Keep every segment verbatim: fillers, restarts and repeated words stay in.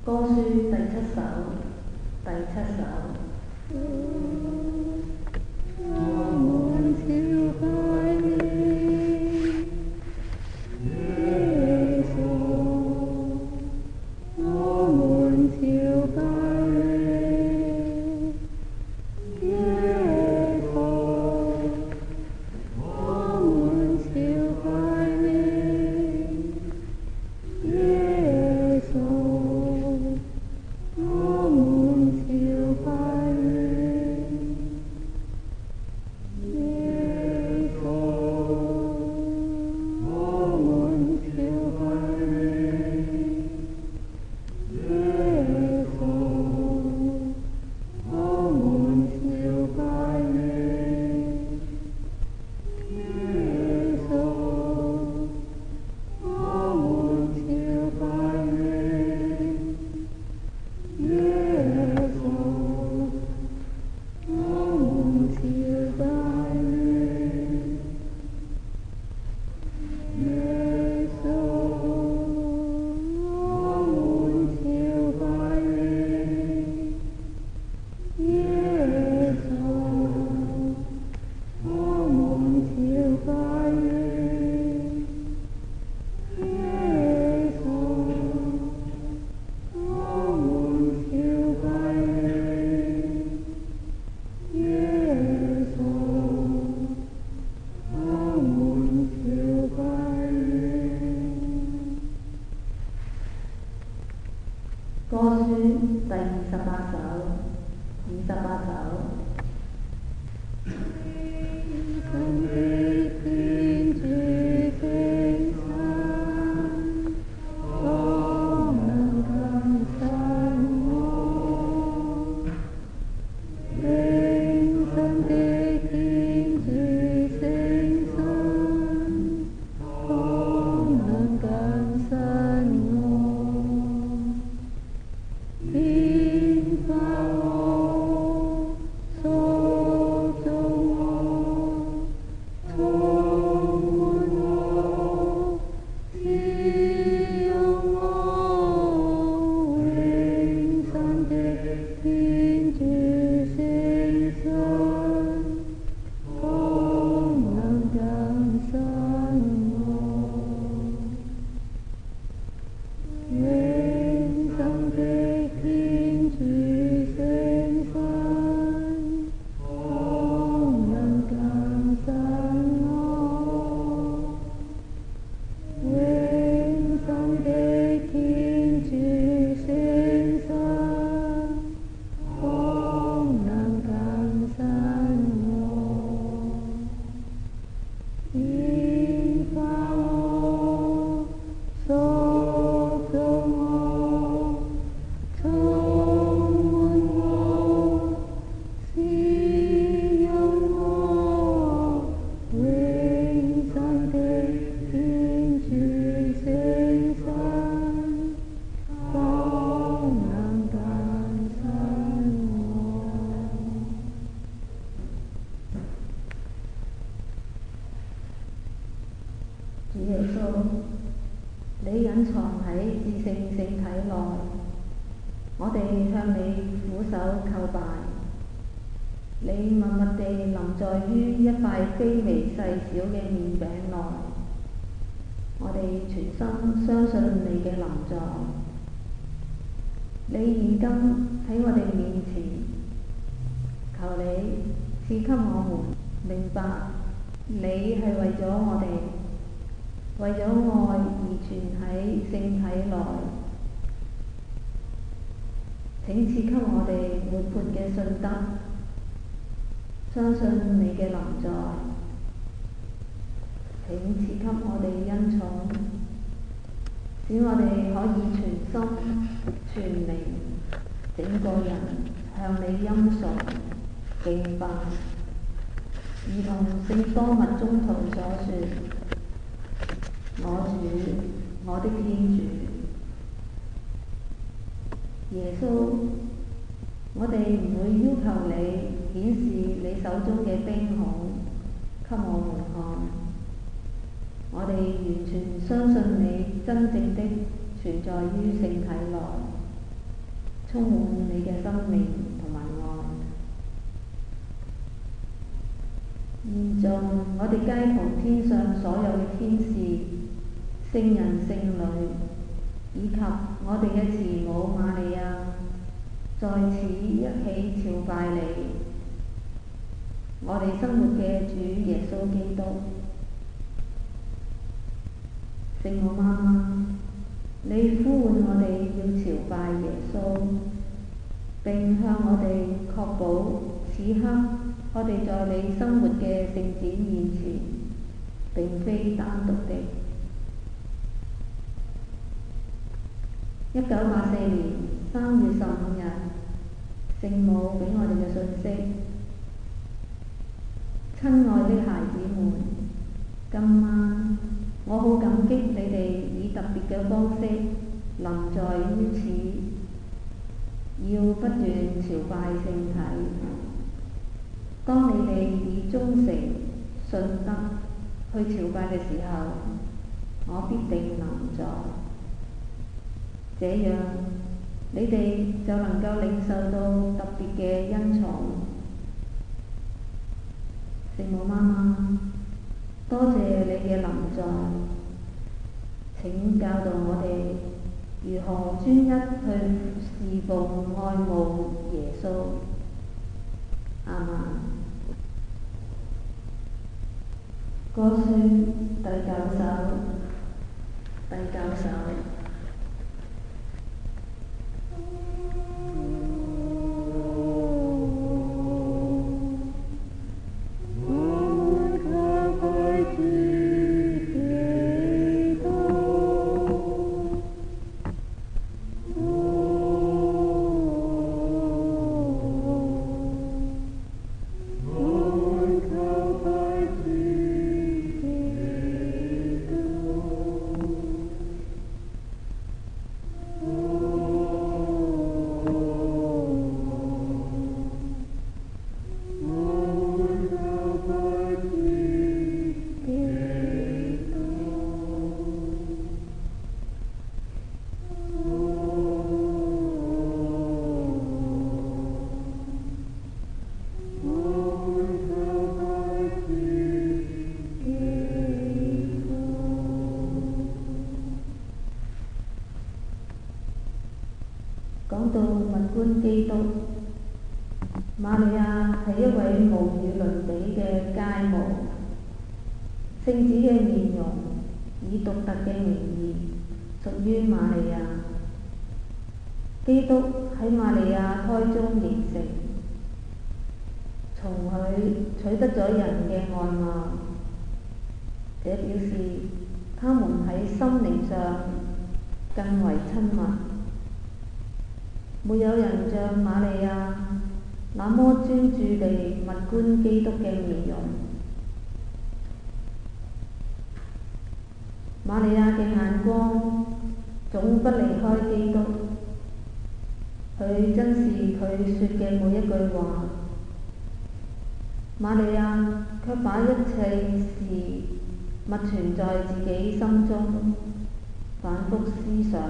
歌書第七首，第七首。 我們朝拜你，耶穌，我們朝拜你，耶穌，我們朝拜你，耶穌，我們朝拜你。耶穌，我們朝拜你，耶穌，我們朝拜你，耶穌，我們朝拜你，耶穌，我們朝拜你，耶穌，我們朝拜你，耶穌，我們朝拜你，耶穌，我們朝拜你。耶穌，我們朝拜你。 歌書第二十八首，二十八首。 天地天主聖神，方能更新我。永生的天主聖神，方能更新我。變化我，塑造我，充滿我，滋養我。永生的天主聖神，方能更新我。永生的天主聖神，方能更新我。永生的天主聖神，方能更新我。變化我，塑造我，充滿我，滋養我。永生的天主聖神，方能更新我。 主耶穌，你隱藏喺至聖聖體內，我哋向你俯首叩拜。你默默地臨在於一塊非微細小嘅麵餅內，我哋全心相信你嘅臨在。你現今喺我哋面前，求你賜給我們明白，你係為咗我哋，為咗愛而存喺聖體內。請賜給我哋活潑嘅信德，相信你嘅臨在。請賜給我哋恩寵，使我哋可以全心全靈整個人向你欽崇敬拜，如同聖多默宗徒所說：我主，我的天主。耶穌，我哋唔會要求你顯示你手中嘅兵孔給我們看，我哋完全相信你真正的存在於聖體內， 充滿你嘅生命同埋愛。現在我哋皆同天上所有嘅天使、聖人聖女，以及我哋嘅慈母瑪利亞，在此一起朝拜你，我哋生活嘅主耶穌基督。聖母媽媽，你呼喚我哋要朝拜耶穌，並向我哋確保此刻我哋在你生活嘅聖子面前並非單獨的。一九八四年三月十五日，聖母俾我哋嘅訊息：親愛的孩子們，今晚我好感激你哋以特別嘅方式臨在於此，要不斷朝拜聖體。當你哋以忠誠、信德去朝拜嘅時候，我必定臨在。這樣，你哋就能夠領受到特別嘅恩寵。聖母媽媽，多謝你嘅臨在，請教導我哋如何專一去侍奉愛慕耶穌。阿們。歌書第九首，第九首。講到物觀基督，瑪利亞係一位無與倫比嘅佳模，聖子嘅面容以獨特嘅名義屬於瑪利亞。基督喺瑪利亞胎中形成，從佢取得咗人嘅外貌，這表示他們喺心靈上更為親密。沒有人像瑪利亞那麼專注地物觀基督嘅面容。瑪利亞嘅眼光總不離開基督，佢珍視佢說嘅每一句話。瑪利亞卻把一切事默存在自己心中，反覆思想。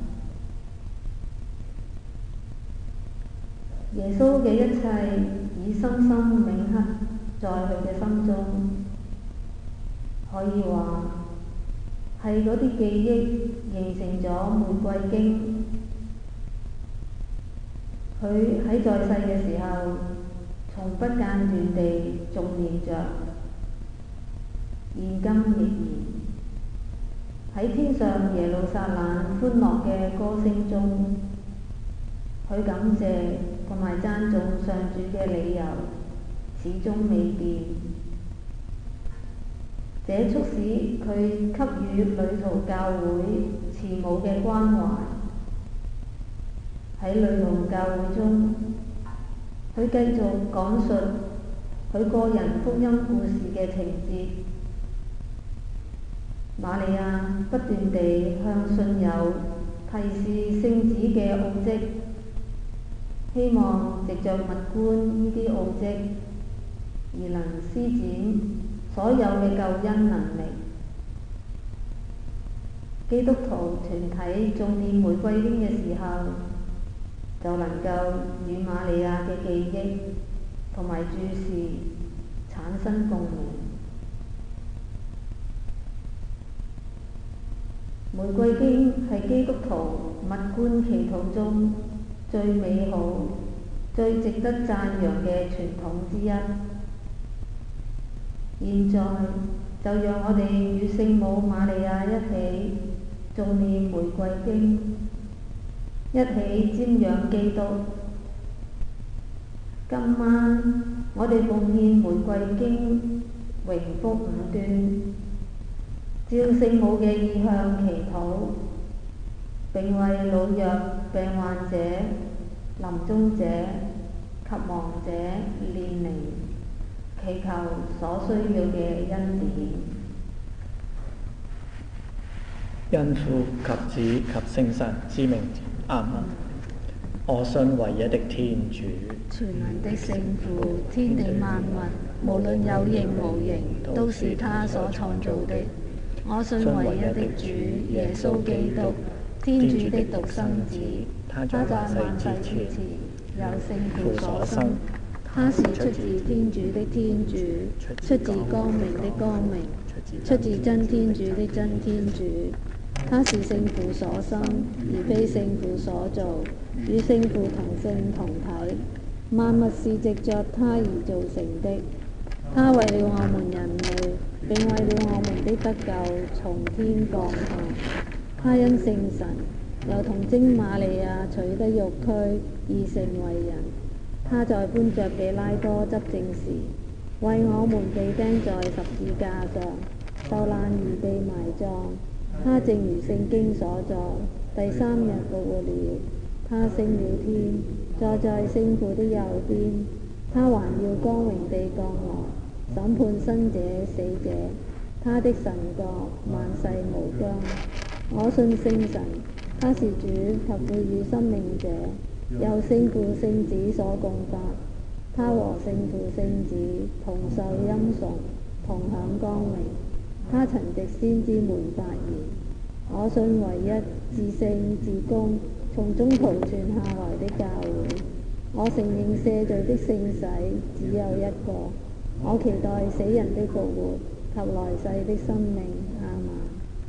耶穌嘅一切已深深銘刻在佢嘅心中，可以話係嗰啲記憶形成咗玫瑰經。佢喺在，在世嘅時候，從不間斷地誦念着，現今亦然。喺天上耶路撒冷歡樂嘅歌聲中，佢感謝同埋讚頌上主嘅理由始終未變，這促使佢給予旅途教會慈母嘅關懷。喺旅途教會中，佢繼續講述佢個人福音故事嘅情節。瑪利亞不斷地向信友提示聖子嘅奧蹟，希望藉着物觀呢啲奧蹟而能施展所有嘅救恩能力。基督徒團體誦念玫瑰經嘅時候， 就能夠與瑪利亞嘅記憶同埋注視產生共鳴。玫瑰經係基督徒默觀祈禱中最美好、最值得讚揚嘅傳統之一。現在就讓我哋與聖母瑪利亞一起誦念玫瑰經，一起瞻仰基督。今晚我哋奉獻玫瑰經榮福五端，照聖母嘅意向祈禱，並為老弱病患者、臨終者及亡者煉靈，祈求所需要嘅恩典。 因父及子及聖神之名，阿們。我信唯一的天主， 全能的聖父，天地萬物，無論有形無形，都是他所創造的。我信唯一的主耶穌基督，天主的獨生子，他在萬世之前由聖父所生，他是出自天主的天主，出自光明的光明，出自真天主的真天主。他是聖父所生，而非聖父所造，與聖父同性同體。萬物是藉着他而造成的。他為了我們人類，並為了我們的得救，從天降下。他因聖神，由童貞瑪利亞取得肉軀，而成為人。他在搬着比拉多執政時，為我們被釘在十字架上，受難而被埋葬。他正如聖經所作，第三日復活了。他升了天，坐在聖父的右邊。他還要光榮地降來，審判生者死者。他的神國萬世無疆。我信聖神，他是主及賦予生命者，由聖父聖子所共發。他和聖父聖子同受欽崇，同享光榮。他曾藉先知們發言：我信唯一至聖至公，從中途傳下來的教會。我承認赦罪的聖洗只有一個。我期待死人的復活及來世的生命。阿們。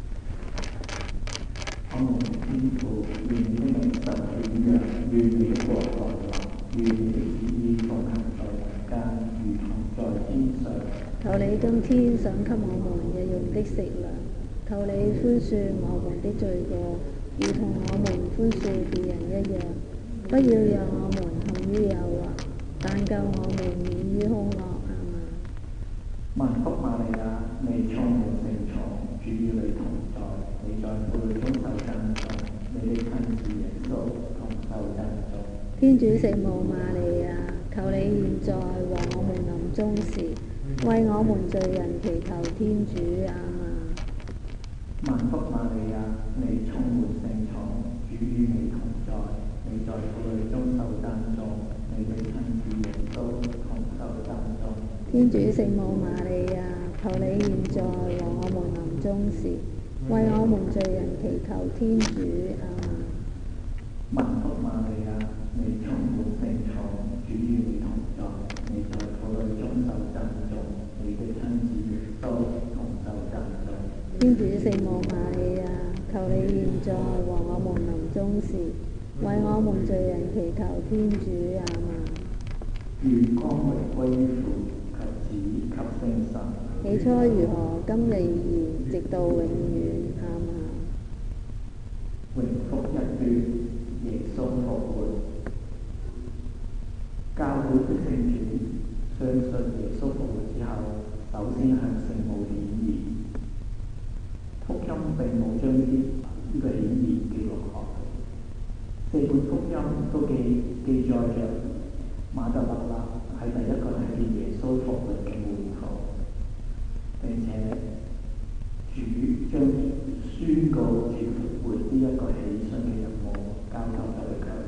我們天父，願你的名受顯揚，願你的國來臨，願你的旨意奉行在人間，如同在天上。 求你今天賞給我們日用的食糧，求你寬恕我們的罪過，如同我們寬恕別人一樣。不要讓我們陷於誘惑，但救我們免於兇惡。阿們。 萬福瑪利亞，你充滿聖寵，主與你同在，你在婦女中受讚頌，你的親子耶穌同受讚頌。 天主聖母瑪利亞，求你現在和我們臨終時，為我們罪人祈求天主。阿們。 萬福瑪利亞，你充滿聖寵，主與你同在，你在婦女中受讚頌，你的親子耶穌同受讚頌。 天主聖母瑪利亞，求你現在和我們臨終時，為我們罪人祈求天主。阿們。 萬福瑪利亞，你充滿聖寵，主與你同在，你在婦女中受讚頌，你的親子耶穌同受讚頌。 天主聖母瑪利亞，求你現在和我們臨終時，為我們罪人祈求天主。阿們。 願光榮歸於父及子及聖神。 起初如何，今日而然，直到永遠。阿們。 榮福一端，耶穌復活。教會的聖主相信耶穌復活之後，首先向聖母顯現。福音並冇將呢啲呢個顯現記錄落嚟，四本福音都記記載着馬特勒納係第一個睇見耶穌復活嘅門徒，並且主將宣告主復活呢一個喜訊嘅任務交託咗俾佢。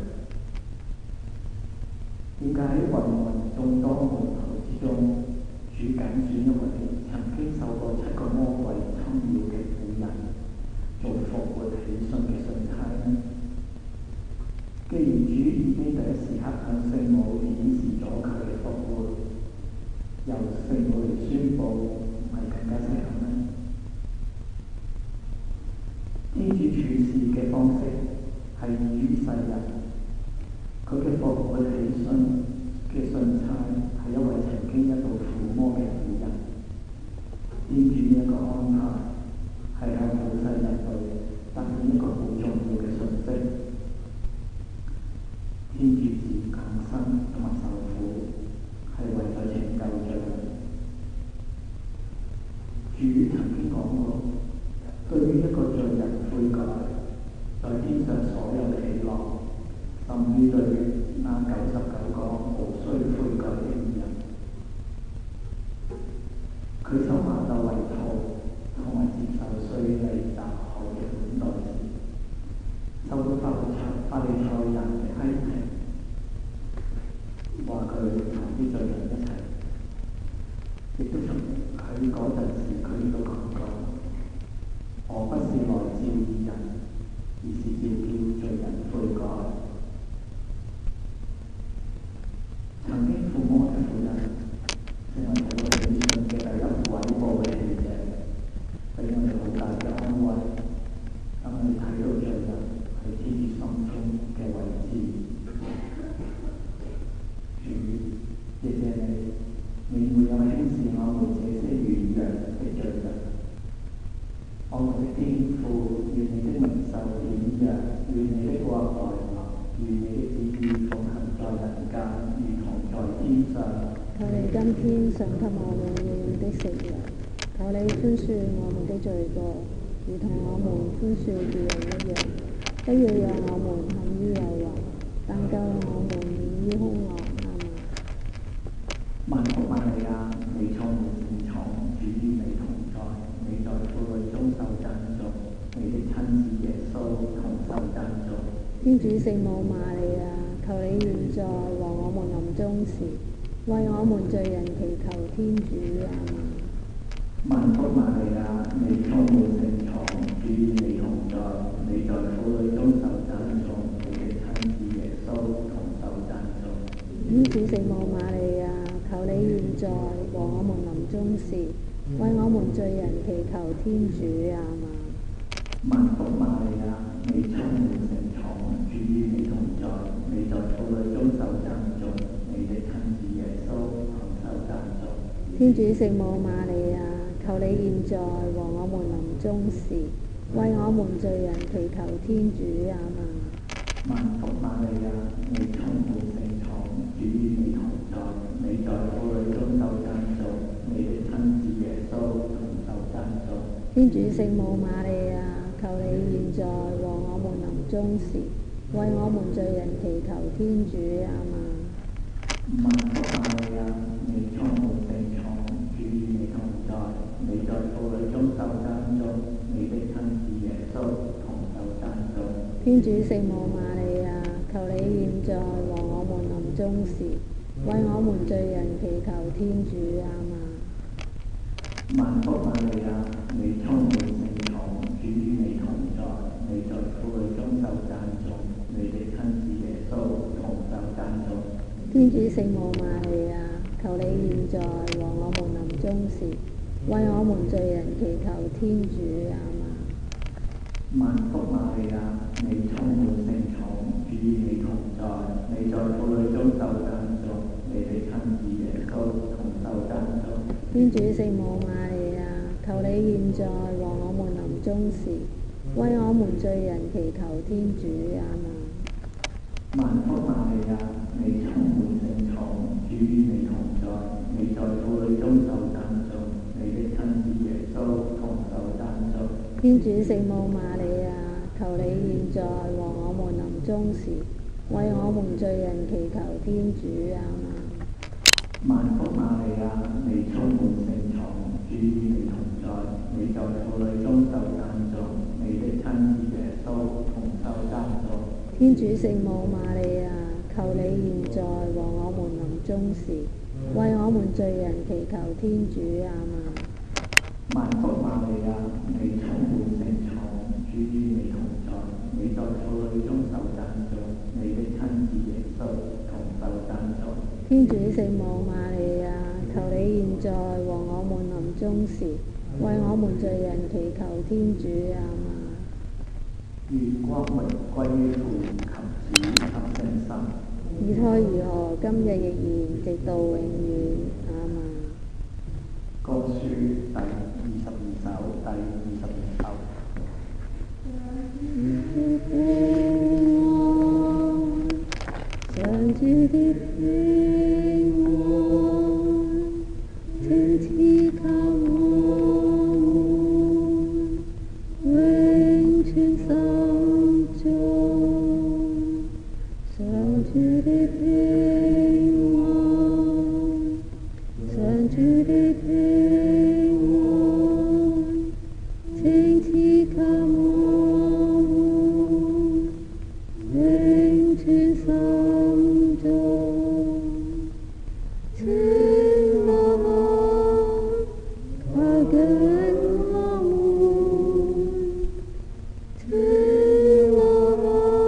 點解喺芸芸眾多門徒之中，主揀選一位曾經受過七個魔鬼侵擾嘅婦人做復活喜訊嘅信差呢？ 既然主已經第一時刻向聖母顯示咗佢嘅復活，由聖母嚟宣佈，唔係更加適合咩？天主處事嘅方式係異於世人，佢嘅復活喜訊嘅信差係一位曾經一度附魔嘅婦人。天主呢一個安排係向普世人類帶嚟一個好重要嘅訊息。天主子降生同埋受苦，係為咗拯救罪人。主曾經講過，對於一個罪人悔改，在天上所有嘅喜樂，甚於對那九十九個無需悔改嘅義人。佢受馬竇為徒，同埋接受稅吏雜害嘅款待時，受到法利賽法利賽人嘅批評，話佢同啲罪人一齊，亦都從佢嗰陣時，佢亦都講過：我不是來召義人，而是召叫罪人悔改。曾經附魔嘅婦人，成為我哋喜訊嘅第一位報嘅記者，俾我哋好大嘅安慰，等我哋睇到罪人喺天主心中嘅位置。主，謝謝你，你沒有輕視我們這些軟弱的罪人。我們的天父，願你的名受顯揚，願你的國來臨，願你的旨意奉行在人間，如同在天上。 求你今天賞給我們日用的食糧，求你寬恕我們的罪過，如同我們寬恕別人一樣。不要讓我們陷於誘惑，但救我們免於兇惡。阿們。 萬福瑪利亞，你充滿聖寵，主與你同在，你在婦女中受讚頌，你的親子耶穌同受讚頌。 天主聖母瑪利亞，求你現在和我們臨終時，為我們罪人祈求天主。阿們。 萬福瑪利亞，你充滿聖寵，主與你同在，你在婦女中受讚頌，你的親子耶穌同受讚頌。 天主聖母瑪利亞，求你現在和我們臨終時，為我們罪人祈求天主。阿們。 萬福瑪利亞，你充滿聖寵，主與你同在，你在婦女中受讚頌，你的親子耶穌同受讚頌。 天主聖母瑪利亞，求你現在和我們臨終時，為我們罪人祈求天主。阿們。 萬福瑪利亞，你充滿聖寵，主與你同在，你在婦女中受讚頌，你的親子耶穌同受讚頌。 天主聖母瑪利亞，求你現在和我們臨終時，為我們罪人祈求天主。阿們。 萬福瑪利亞，你充滿聖寵，主與你同在，你在婦女中受讚頌，你的親子耶穌同受讚頌。 天主聖母瑪利亞，求你現在和我們臨終時，為我們罪人祈求天主。阿們。 萬福瑪利亞，你充滿聖寵，主與你同在，你在婦女中受讚頌，你的親子耶穌同受讚頌。 天主聖母瑪利亞，求你現在和我們臨終時，為我們罪人祈求天主。阿們。 萬福瑪利亞，你充滿聖寵，主與你同在，你在婦女中受讚頌，你的親子耶穌同受讚頌。 天主聖母瑪利亞，求你現在和我們臨終時，為我們罪人祈求天主。阿們。 萬福瑪利亞，你充滿聖寵，主與你同在，你在婦女中受讚頌，你的親子耶穌同受讚頌。 天主聖母瑪利亞，求你現在和我們臨終時，為我們罪人祈求天主。阿們。 萬福瑪利亞，你充滿聖寵，主與你同在，你在婦女中受讚頌，你的親子耶穌同受讚頌。 天主聖母瑪利亞，求你現在和我們臨終時，為我們罪人祈求天主。阿們。 萬福瑪利亞，你充滿聖寵，主與你同在，你在婦女中受讚頌，你的親天主聖母瑪利亞，求你現在和我們臨終時，為我們罪人祈求天主。阿們。 願光榮歸於父及子及聖神。 以胎如何，今日亦然，直到永遠。阿們。 歌書第二十二首第二十二首。 上主的平安，請賜給我們，永存心中。上主的平安，上主的平安，請賜給我們，永存心中。請來快緊我們，請來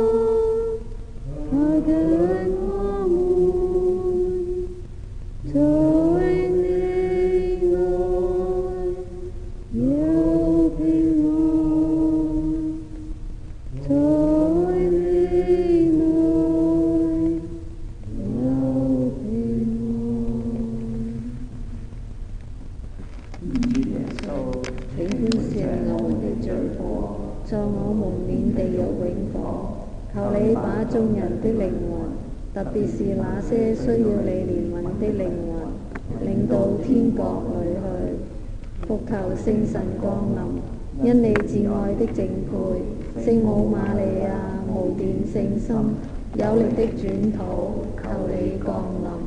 快緊我們，在你內有平安，在你內有平安。 主耶穌， 請寬恕我們的罪過，在我們免地獄永火。求你把眾人的靈魂，特別是那些需要你憐憫的靈魂，領到天國裏去。伏求聖神降臨，因你至愛的淨配，聖母瑪利亞無玷聖心，有力的轉禱，求你降臨。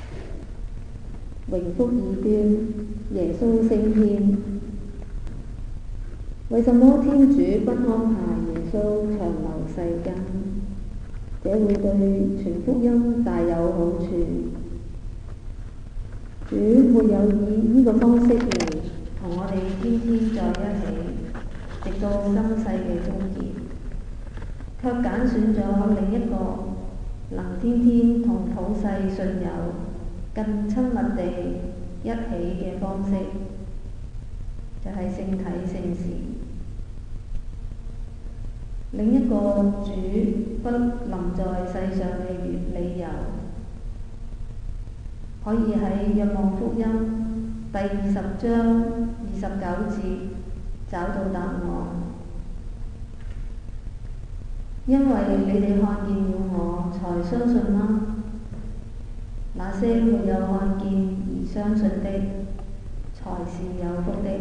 榮福二端，耶穌升天。為什麼天主不安排耶穌長留世間？這會對傳福音大有好處。主沒有以呢個方式嚟同我哋天天在一起，直到今世嘅終結，卻揀選咗另一個能天天同普世信友更親密地一起嘅方式，就係聖體聖事。另一個主不臨在世上嘅理由，可以喺《若望福音》第二十章二十九節找到答案。因為你哋看見了我，才相信嗎？那些沒有看見而相信的，才是有福的。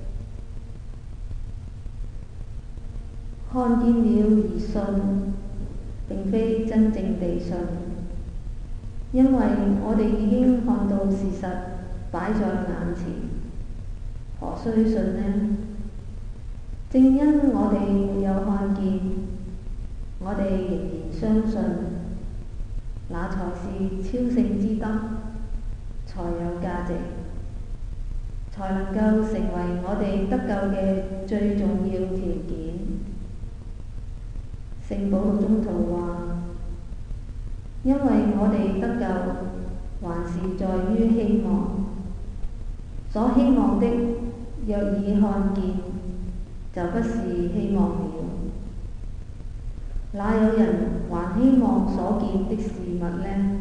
看見了而信，並非真正地信，因為我哋已經看到事實擺在眼前，何須信呢？正因我哋沒有看見，我哋仍然相信，那才是超勝之德，才有價值，才能夠成為我哋得救嘅最重要條件。聖保祿宗徒話：因為我哋得救，還是在於希望。所希望的，若已看見，就不是希望了。哪有人還希望所見的事物呢？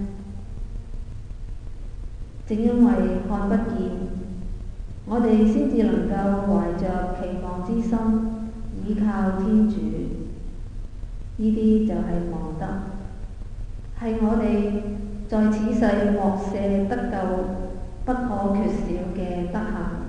正因為看不見，我哋先至能夠懷着期望之心，倚靠天主。呢啲就係望德，係我哋在此世獲赦得救不可缺少嘅德行。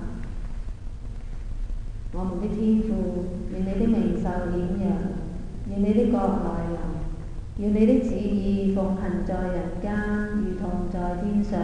我們的天父，願你的名受顯揚，願你的國來臨，願你的旨意奉行在人間，如同在天上。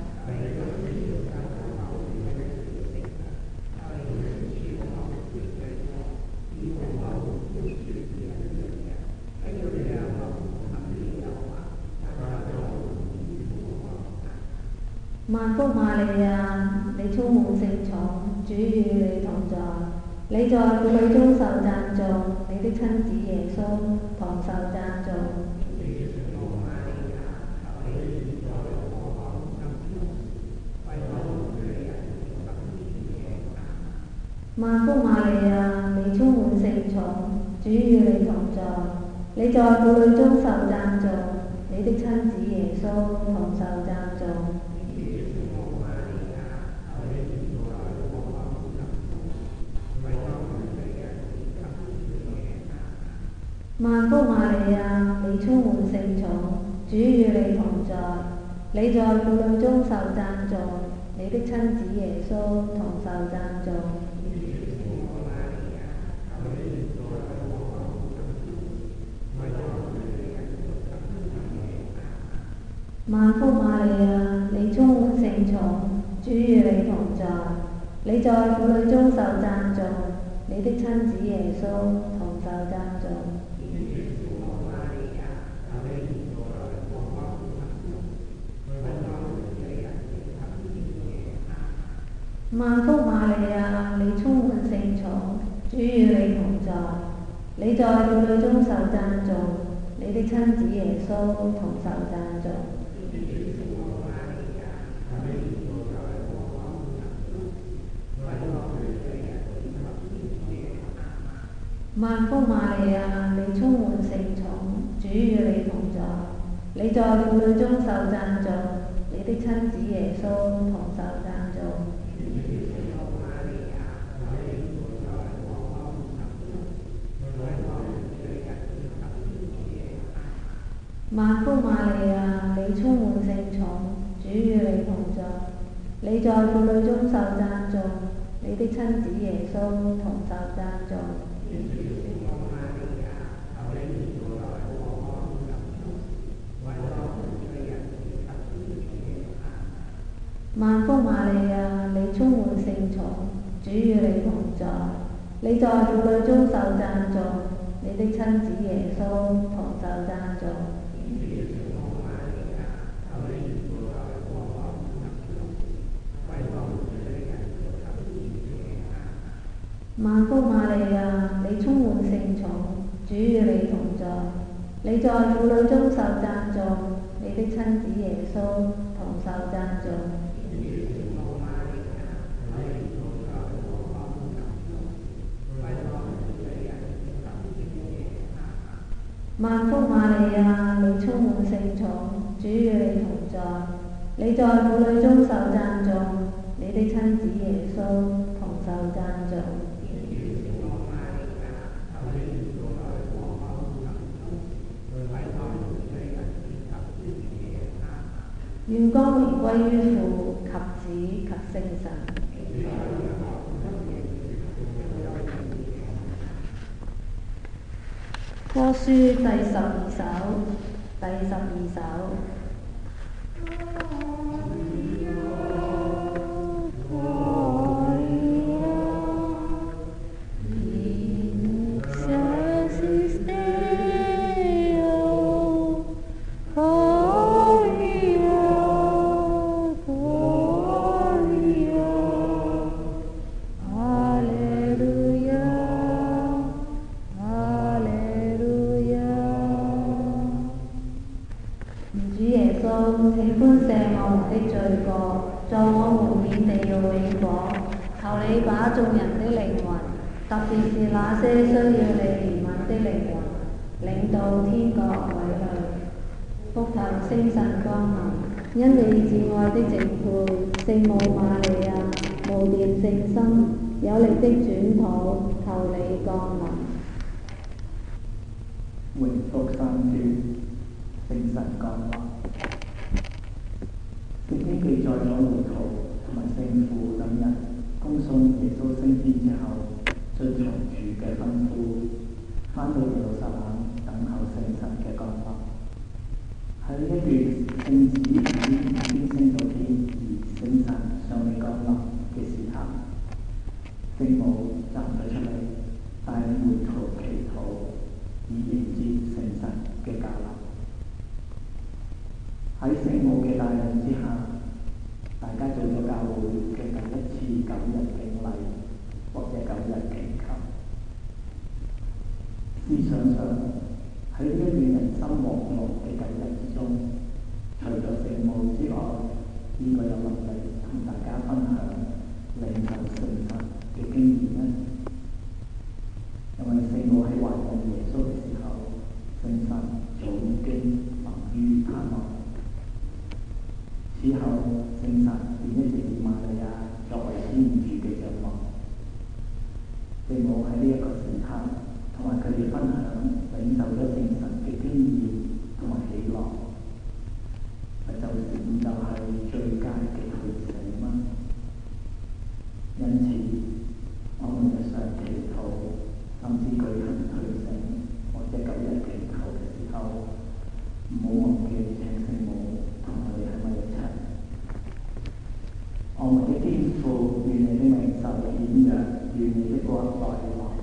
萬福瑪利亞，你充滿聖寵，主與你同在，你在婦女中受讚頌，你的親子耶穌同受讚頌。 萬福瑪利亞，你充滿聖寵，主與你同在，你在婦女中受讚頌，你的親子耶穌同受讚頌。萬福瑪利亞，你充滿聖寵，主與你同在，你在婦女中受讚頌，你的親子耶穌同受讚頌。萬福瑪利亞，你充滿聖寵，主與你同在，你在婦女中受讚頌，你的親子耶穌同受讚頌。萬福瑪利亞，你充滿聖寵，主與你同在，你在婦女中受讚頌，你的親子耶穌同受讚頌。萬福瑪利亞，你充滿聖寵，主與你同在，你在婦女中受讚頌，你的親子耶穌同受讚頌。萬福瑪利亞，你充滿聖寵，主與你同在，你在婦女中受讚頌，你的親子耶穌同受讚頌。萬福瑪利亞，你充滿聖寵，主與你同在，你在婦女中受讚頌，你的親子耶穌同受讚頌。萬福瑪利亞，你充滿聖寵，主與你同在，你在婦女中受讚頌，你的親子耶穌同受讚頌。萬福瑪利亞，你充滿聖寵，主與你同在，你在婦女中受讚頌，你的親子耶穌同受讚頌。願光榮歸於父及子及聖神。歌書第十二首，第十二首。請寬赦我們的罪過，在我們免地獄永火。求你把眾人的靈魂，特別是那些需要你憐憫的靈魂，領到天國裏去。福頭星辰光臨，因你至愛的淨配，聖母瑪利亞，無玷聖心，有力的轉禱，求你降臨。 榮福三端，聖神降臨。聖經記載咗門徒同埋聖父等人恭送耶穌升天之後，遵從主嘅吩咐，返到耶路撒冷等候聖神嘅降臨。喺呢一段聖子已經升到天，而聖神尚未降臨嘅時候，聖母站咗出嚟，帶門徒祈禱，以迎接聖神嘅降臨。喺聖母嘅帶領之下，大家做咗教會嘅第一次九日敬禮，或者九日祈求。思想上，喺呢一段人生忙碌嘅九日之中，除咗聖母之外，邊個有能力同大家分享領受聖神嘅經驗呢？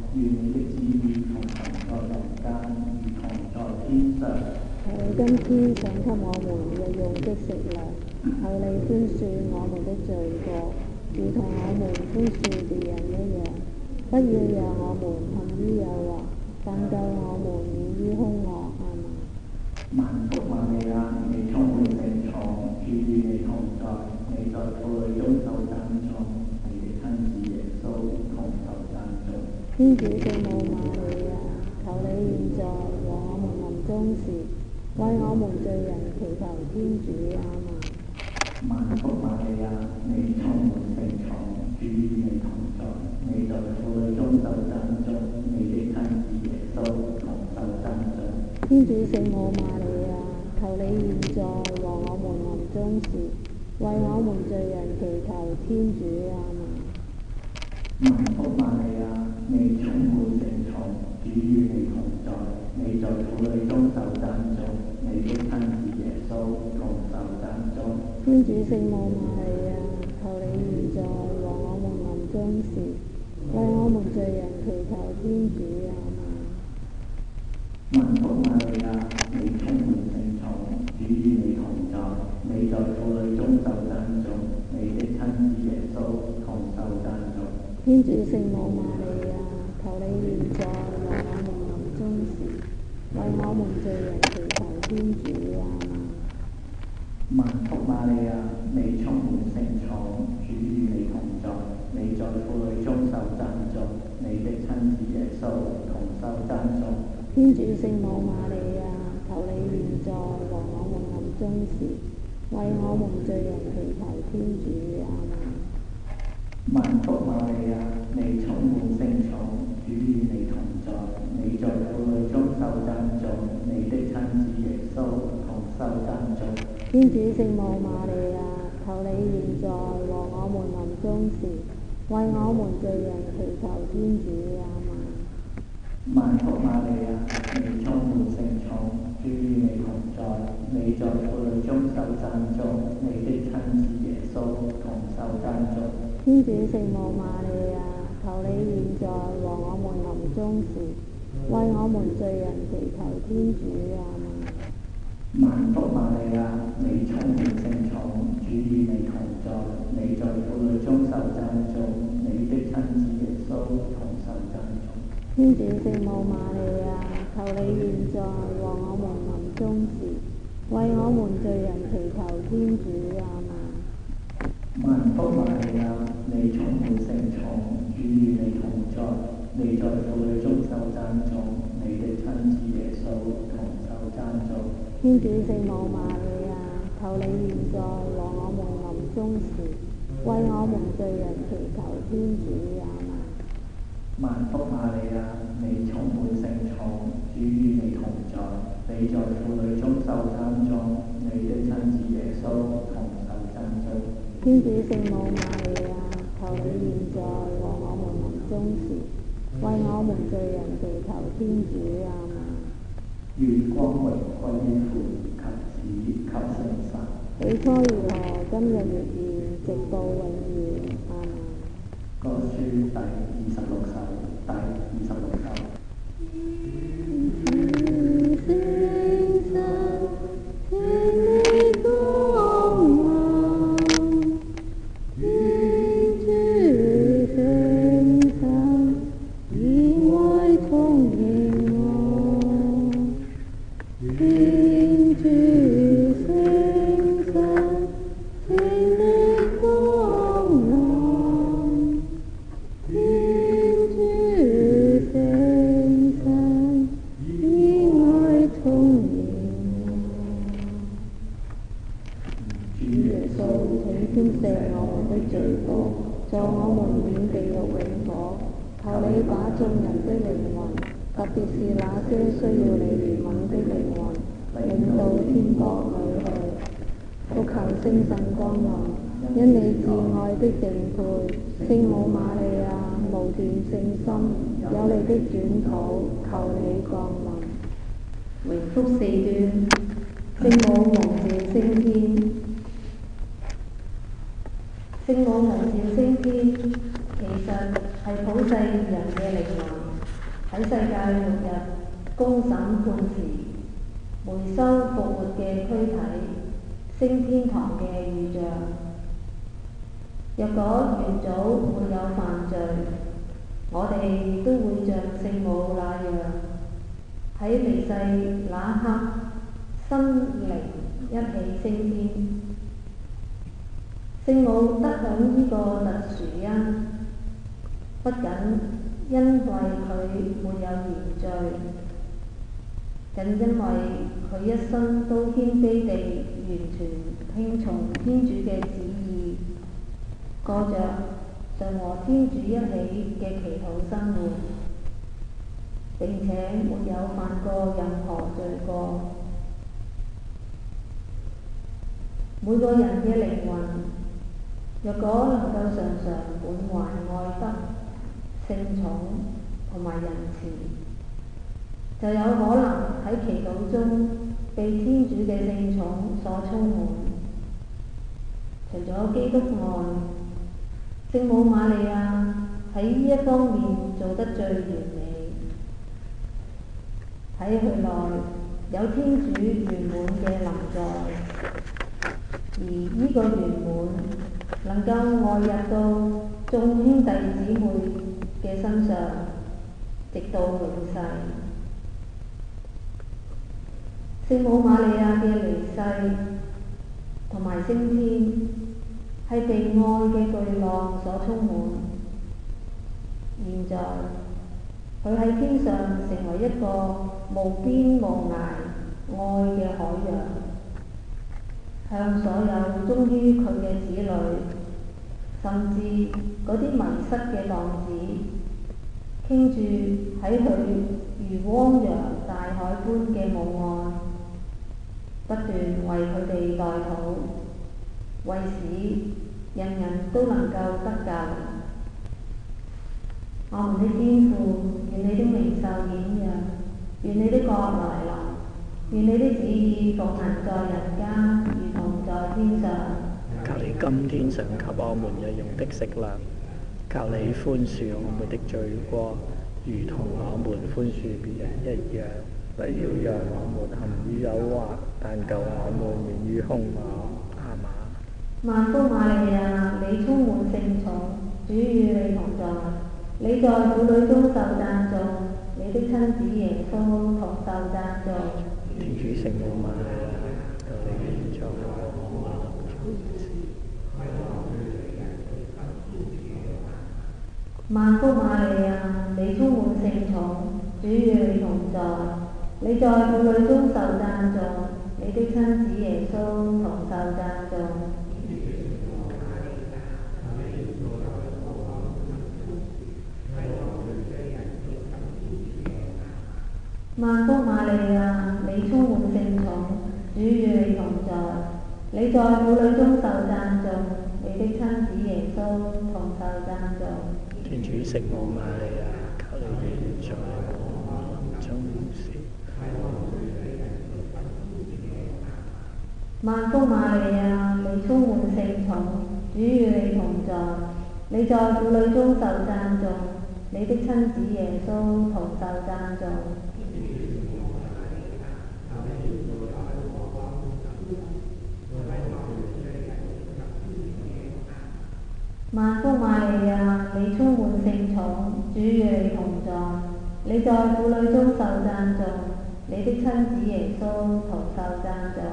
願你的旨意同行在人間，如同在天上。 求你今天賞給我們日用的食糧，求你寬恕我們的罪過，如同我們寬恕別人一樣。不要讓我們陷於誘惑，但救我們免於兇惡。阿們。 萬福瑪利亞，你充滿聖寵，主與你同在，你在婦女中受讚頌，你的親子耶穌同受讚頌。 天主聖母瑪利亞，求你現在和我們臨終時，為我們罪人祈求天主。阿們。 萬福瑪利亞，你充滿聖寵，主與你同在，你在婦女中受讚頌，你的親子耶穌同受讚頌。 天主聖母瑪利亞，求你現在和我們臨終時，為我們罪人祈求天主。阿們。 萬福瑪利亞，你充滿聖寵，主與你同在，你在婦女中受讚頌，你的親子耶穌同受讚頌。 天主聖母瑪利亞，求你現在和我們臨終時，為我們罪人祈求天主。阿們。 萬福瑪利亞，你充滿聖寵，主與你同在，你在婦女中受讚頌，你的親子耶穌同受讚頌。 天主聖母瑪利亞，求你現在和我們臨終時，為我們罪人祈求天主。阿們。 萬福瑪利亞，你充滿聖寵，主與你同在，你在婦女中受讚頌，你的親子耶穌同受讚頌。 天主聖母瑪利亞，求你現在和我們臨終時，為我們罪人祈求天主。阿們。 萬福瑪利亞，你充滿聖寵，主與你同在，你在婦女中受讚頌，你的親子耶穌同受讚頌。 天主聖母瑪利亞，求你現在和我們臨終時，為我們罪人祈求天主。阿們。 萬福瑪利亞，你充滿聖寵，主與你同在，你在婦女中受讚頌，你的親子耶穌同受讚頌。 天主聖母瑪利亞，求你現在和我們臨終時，為我們罪人祈求天主。阿們。 萬福瑪利亞，你充滿聖寵，主與你同在，你在婦女中受讚頌，你的親子耶穌同受讚頌。 天主聖母瑪利亞，求你現在和我們臨終時，為我們罪人祈求天主。阿們。 萬福瑪利亞，你充滿聖寵，主與你同在，你在婦女中受讚頌，你的親子耶穌同受讚頌。 天主聖母瑪利亞，求你現在和我們臨終時，為我們罪人祈求天主。阿們。 萬福瑪利亞，你充滿聖寵，主與你同在，你在婦女中受讚頌，你的親子耶穌同受讚頌。 天主聖母瑪利亞，求你現在和我們臨終時，為我們罪人祈求天主。阿們。 願光榮歸於父及子及聖神。 起初如何，今日亦然，直到永遠。阿們。 歌書第二十六首，第二十六首。 聖神，請你光臨，天主聖神，以愛充盈我，天主聖神，請你光臨，天主聖神，以愛充盈我。主耶穌，請寬赦我們的罪過，助我們免地獄永火。求你把眾人的靈魂，特別是那些需要你憐憫的靈魂，領到天國裏去。伏求聖神降臨，因你至愛的敬配，聖母瑪利亞無斷聖心，有你的轉禱，求你降臨。 榮福四端，聖母蒙召升天。聖母蒙召升天，其實係普世人嘅靈魂， 喺世界末日公審判時，回收復活嘅軀體，升天堂嘅預像。若果元祖沒有犯罪，我哋亦都會像聖母那樣，喺離世那刻，心靈一起升天。聖母得享呢個特殊恩，不僅因為佢沒有原罪，更因為佢一生都謙卑地完全聽從天主嘅旨意，過着常和天主一起嘅祈禱生活，並且沒有犯過任何罪過。每個人嘅靈魂，若果能夠常常滿懷愛德、聖寵同埋仁慈，就有可能喺祈禱中被天主嘅聖寵所充滿。除咗基督外，聖母瑪利亞喺呢一方面做得最完美。喺佢內有天主圓滿嘅臨在，而呢個圓滿能夠外溢到眾兄弟姊妹嘅身上，直到永世。聖母瑪利亞嘅離世同埋升天，係被愛嘅巨浪所充滿。現在佢喺天上成為一個無邊無涯愛嘅海洋，向所有忠於佢嘅子女，甚至嗰啲迷失嘅浪子，傾注喺佢如汪洋大海般嘅母愛，不斷為佢哋代禱，為使人人都能夠得救。我們的天父，願你的名受顯揚，願你的國來臨，願你的旨意奉行在人間，如同在天上。 求你今天賞給我們日用的食糧，求你寬恕我們的罪過，如同我們寬恕別人一樣，不要讓我們陷於誘惑，但救我們免於兇惡。阿瑪。 萬福瑪利亞，你充滿聖寵，主與你同在，你在婦女中受讚頌，你的親子耶穌同受讚頌。 天主聖母瑪利亞，求你現在和我們臨終時。 萬福瑪利亞，你充滿聖寵，主與你同在，你在婦女中受讚頌，你的親子耶穌同受讚頌。萬福瑪利亞，你充滿聖寵，主與你同在，你在婦女中受讚頌，你的親子耶穌同受讚頌。 天主聖母瑪利亞，求你現在和我們臨終時。 萬福瑪利亞，你充滿聖寵，主與你同在，你在婦女中受讚頌，你的親子耶穌同受讚頌。萬福瑪利亞，你充滿聖寵，主與你同在，你在婦女中受讚頌，你的親子耶穌同受讚頌。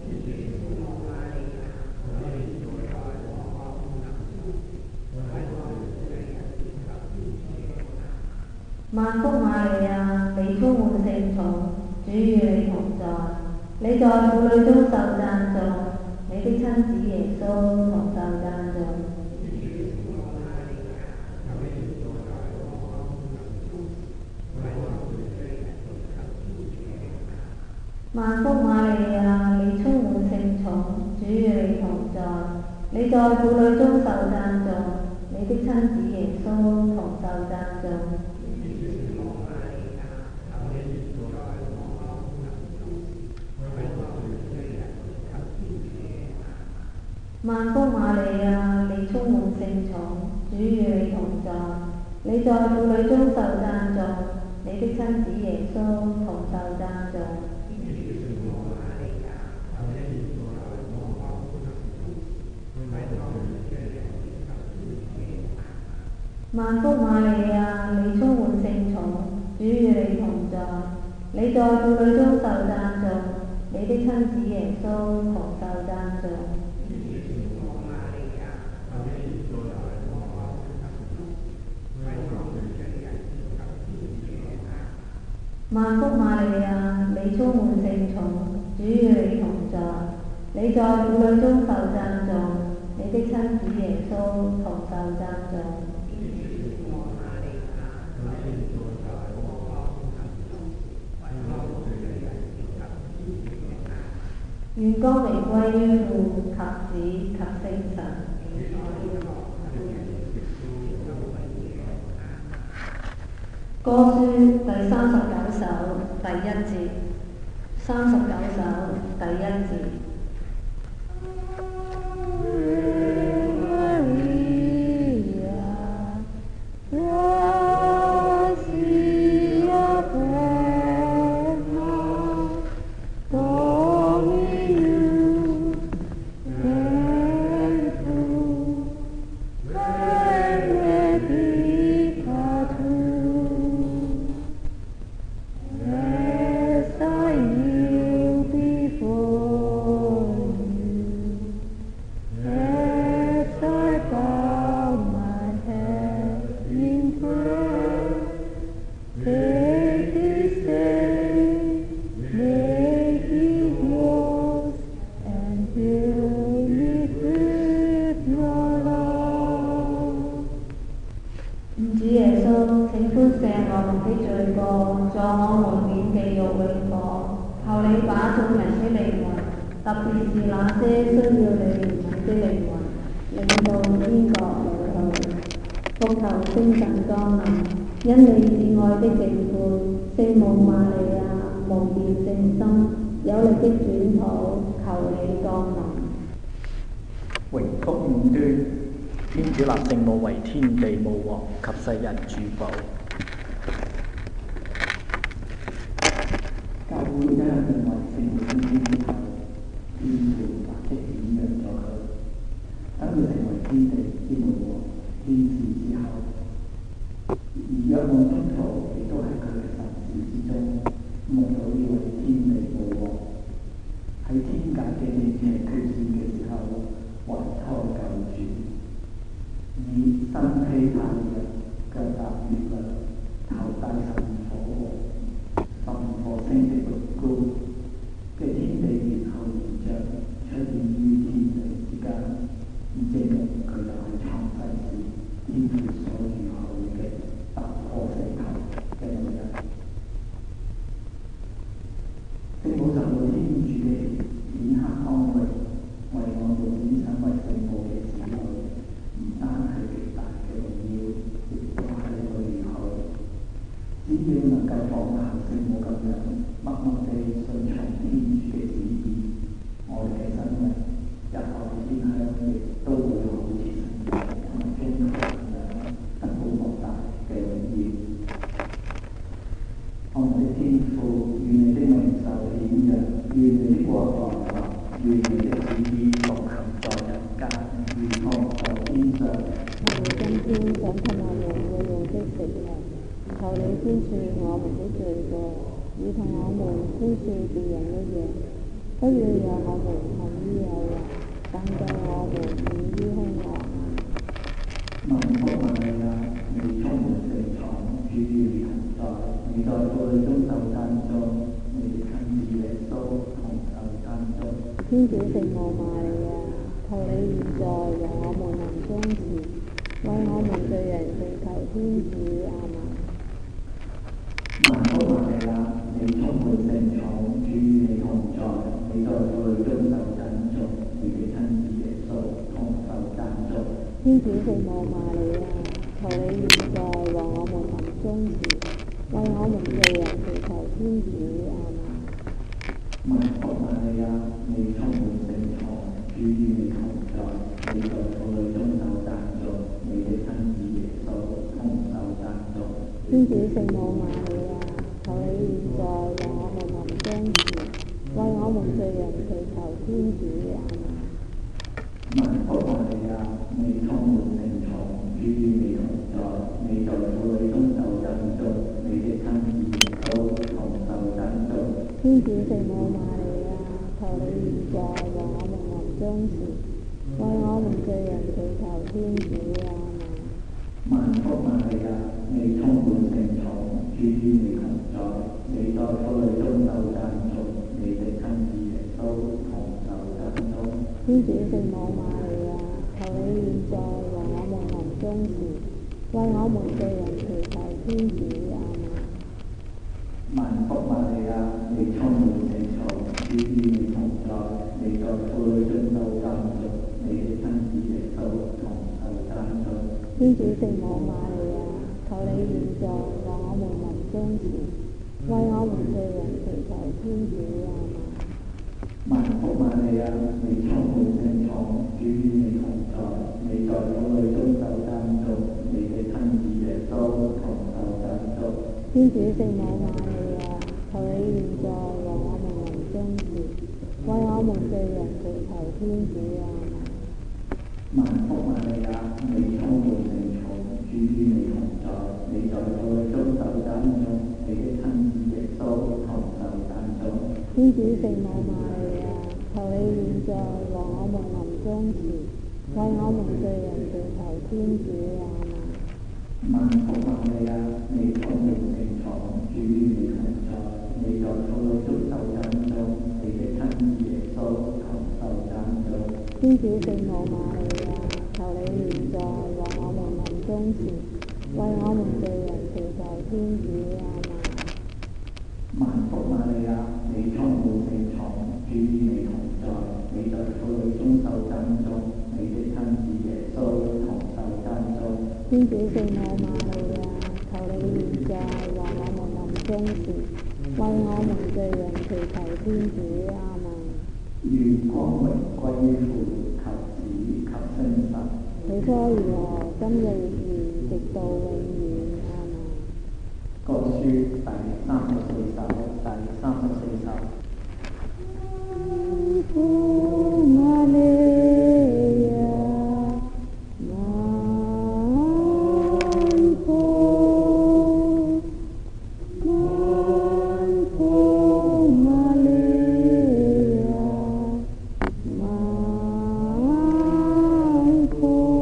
萬福瑪利亞，你充滿聖寵，主與你同在，你在婦女中受讚頌，你的親子耶穌同受讚頌。萬福瑪利亞，你充滿聖寵，主與你同在，你在婦女中受讚頌，你的親子耶穌同受讚頌。萬福瑪利亞，你充滿聖寵，主與你同在，你在婦女中受讚頌， 你的親子耶穌同受讚頌。萬福瑪利亞，你充滿聖寵，主與你同在，你在婦女中受讚頌，你的親子耶穌同受讚頌。萬福瑪利亞，你充滿聖寵，主與你同在，你在婦女中受讚頌，你的親子耶穌同受讚頌。願光榮歸於父及子及聖神。歌書第三十九首第一節，三十九首第一節。主耶穌，請寬赦我們的罪過，助我們免地獄永火。求你把眾人的靈魂，特別是那些需要你憐憫的靈魂，領到天國裏去。復求聖神降臨，因你至愛的淨婦聖母瑪利亞無變聖心，有力的轉禱，求你降臨。 榮福五端。天主立聖母為天地母王及世人主保。 教會一向認為聖母升天之後，天父立即顯揚咗佢，等佢成為天地之母王、天使之後。而若望宗徒亦都喺佢嘅神視之中，目睹呢位天地母王喺天界嘅正邪決戰嘅時候，懷胎救主。以身披太陽，腳踏月亮，頭戴神火王、神火星的六冠嘅天地元后形象出現於天地之間，以證明佢就係創世時天父所預好嘅突破石頭嘅女人。聖母受到天主嘅顯赫安慰，為我們顯身為聖母嘅子女。唔單係極大嘅榮耀，亦都係一個預許。只要能夠仿效聖母咁樣，默默地順從天主嘅旨意，我哋嘅生命日後嘅天鄉亦都會好似聖母同埋天主咁樣得到莫大嘅榮耀。我們的天父，願你的名受顯揚，願你的國降臨，願你的旨意奉行在人間，如同在天上。 我們今天想給我們要用的食糧，求你寬恕我們的罪過，如同我們寬恕別人一樣，不要讓我們陷於誘惑，但救我們免於兇惡。 萬福瑪利亞，你充滿聖寵，主與你同在，你在婦女中受讚頌，你的親子耶穌同受讚頌。 天主聖母瑪利亞，求你現在為我們臨終時，為我們罪人祈求天主。阿們。 萬福瑪利亞，你充滿聖寵，主與你同在，你在婦女中受讚頌，你的親子耶穌同受讚頌。 天主聖母瑪利亞，求你現在為我們臨終時，為我們罪人祈求天主。阿們。 萬福瑪利亞，你充滿聖寵，主與你同在，你在婦女中受讚頌，你的親子耶穌同受讚頌。 天主聖母瑪利亞， 主阿們。 萬福瑪利亞，你充滿聖寵，主與你同在，你在婦女中受讚頌，你的親子耶穌同受讚頌。 天主聖母瑪利亞，求你現在和我們臨終時，為我們罪人祈求天主阿們。 萬福瑪利亞，你充滿聖寵，主與你同在，你在婦女中受讚頌，你的親子耶穌同受讚頌。 天主聖母瑪利亞，求你現在和我們臨終時，為我們罪人祈求天主阿們。 萬福瑪利亞，你充滿聖寵，主與你同在，你在婦女中受讚頌，你的親子耶穌同受讚頌。 天主聖母瑪利亞，求你現在和我們臨終時，為我們罪人祈求天主阿們。 萬福瑪利亞，你充滿聖寵，主與你同在，你在婦女中受讚頌，你的親子耶穌同受讚頌。 天主聖母瑪利亞，求你現在和我們臨終時，為我們罪人祈求天主阿們。 萬福瑪利亞，你充滿聖寵，主與你同在，你在婦女中受讚頌，你的親子耶穌同受讚頌。 天主聖母瑪利亞，求你現在和我們臨終時，為我們罪人祈求天主阿們。 萬福瑪利亞，你充滿聖寵，主與你同在，你在婦女中受讚頌，你的親子耶穌同受讚頌。 天主聖母瑪利亞，求你現在和我們臨終時，為我們罪人祈求天主阿們。 萬福瑪利亞，你充滿聖寵，主與你同在，你在婦女中受讚頌，你的親子耶穌同受讚頌。 天主聖母瑪利亞，求你現在和我們臨終時，為我們罪人祈求天主阿們。 願光榮歸於父及子及聖神。 起初如何，今日亦然，直到永遠阿們。 歌書第三十四首，第三十四首。 萬福瑪利亞，萬福，萬福瑪利亞，萬福，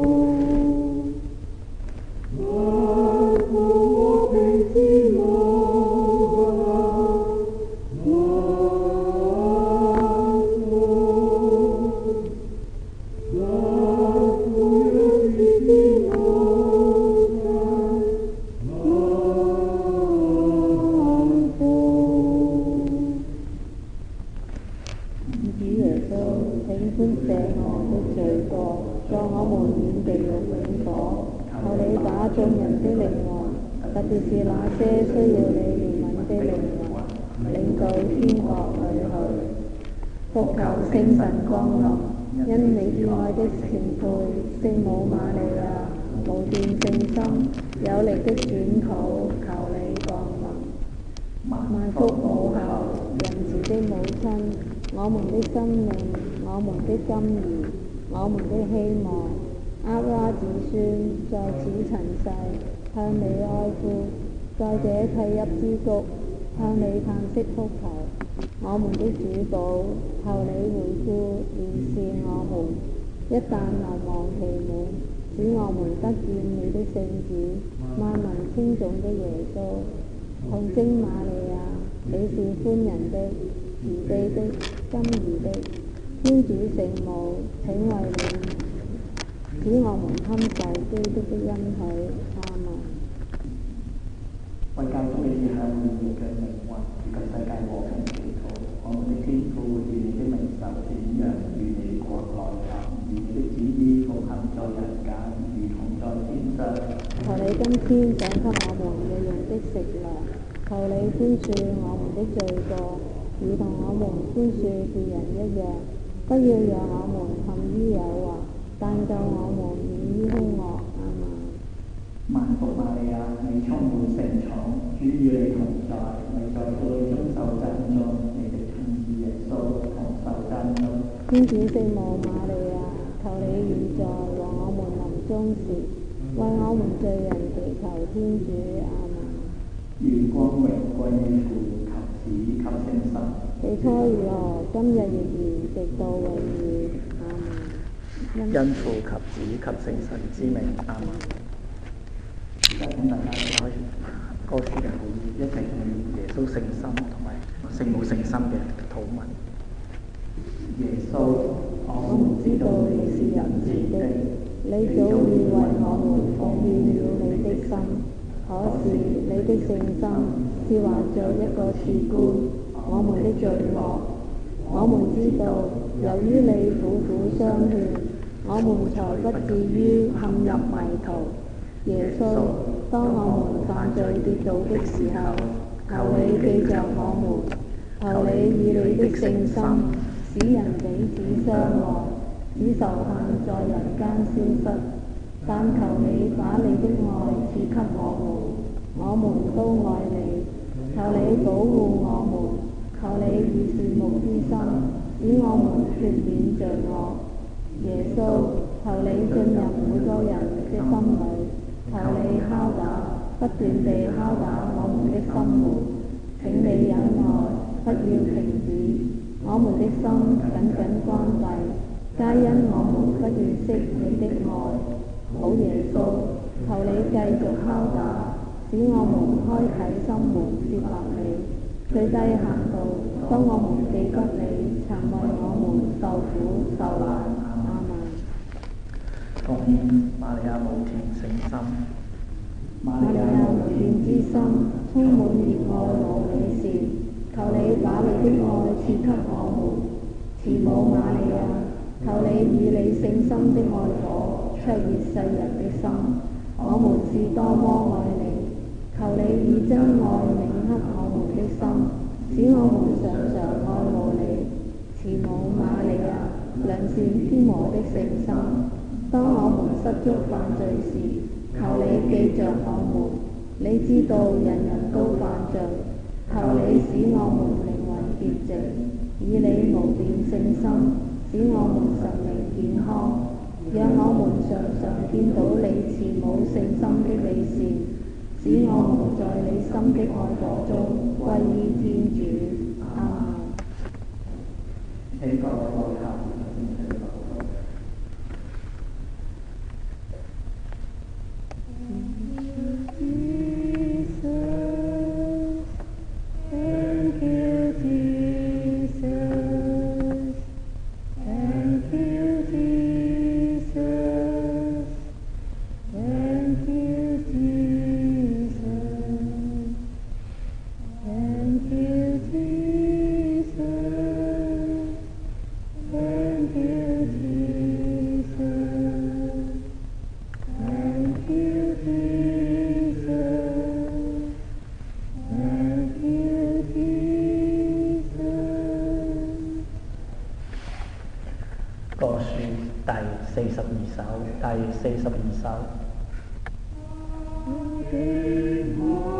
萬福我們之母啊，萬福，萬福有你的愛啊，萬福。主耶穌，請寬赦我的罪過，在我們免地獄永火。求你把眾人的靈魂，特別是那些需要你憐憫的靈魂，領到天國裏去。伏求聖神降臨，因你至愛的前輩聖母瑪利亞，無斷聖心，有力的轉禱，求你降臨。萬福母后，仁慈的母親，我們的生命，我們的甘飴，我們的希望，厄娃子孫在此塵世向你哀呼，在這涕泣之谷向你嘆息哭求。我們的主保，求你回顧憐視我們，一旦流亡期滿，使我們得見你的聖子，萬民稱頌的耶穌。童貞瑪利亞，你是寬仁的、慈悲的、甘飴的，天主聖母，請為你使我們堪受基督的恩許。阿們。 為教中你以向面活嘅靈魂以及世界和平祈禱，我們的天父，願你的名受顯揚，願你國來臨，願你的旨意奉行在人間，如同在天上。 求你今天賞給我們日用的食糧，求你寬恕我們的罪過，如同我們寬恕別人一樣，不要讓我們陷於誘惑，但救我們免於兇惡。阿們。 萬福瑪利亞，你充滿聖寵，主與你同在，你在婦女中受讚頌，你的親子耶穌同受讚頌。 天主聖母瑪利亞，求你現在和我們臨終時，為我們罪人祈求天主。阿們。 願光榮歸於父及子及聖神。 起初如何，今日亦然，直到永遠。阿們。 因父及子及聖神之名。阿們。而家請大家可以歌詞嘅會議一齊念耶穌聖心同埋聖母聖心嘅禱文。 耶穌，我們知道你是仁慈的， 你早已為我們奉獻了你的心，可是你的聖心是懷着一個事官，我們的罪惡。我們知道，由於你苦苦相勸，我們才不至於陷入迷途。耶穌，當我們犯罪跌倒的時候，求你記着我們，求你以你的聖心使人彼此相愛，使仇恨在人間消失。但求你把你的愛賜給我們，我們都愛你。求你保護我們，求你以善牧之心使我們脫免罪惡。耶穌，求你進入每個人的心裏，求你敲打，不斷地敲打我們的心門。請你忍耐，不要停止。我們的心緊緊關閉，皆因我們不認識你的愛。好耶穌，求你繼續敲打，使我們開啟心門接納你。最低限度，當我們記得你曾為我們受苦受難。阿們。 奉獻瑪利亞無甜聖心。 瑪利亞無限之心，充滿熱愛和美善。求你把你的愛賜給我們。慈母瑪利亞，求你以你聖心的愛火灼熱世人的心。我們是多麼愛你，求你以真愛銘刻我們的心，使我們常常愛慕你。慈母瑪利亞，良善天和的聖心，當我們失足犯罪時，求你記着我們。你知道人人都犯罪，求你使我們靈魂潔淨，以你無變聖心使我們神靈健康，讓我們常常見到你慈母聖心的美善，使我們在你心的愛火中歸於天主。阿們。 起各位愛求， 歌書第四十二首，第四十二首。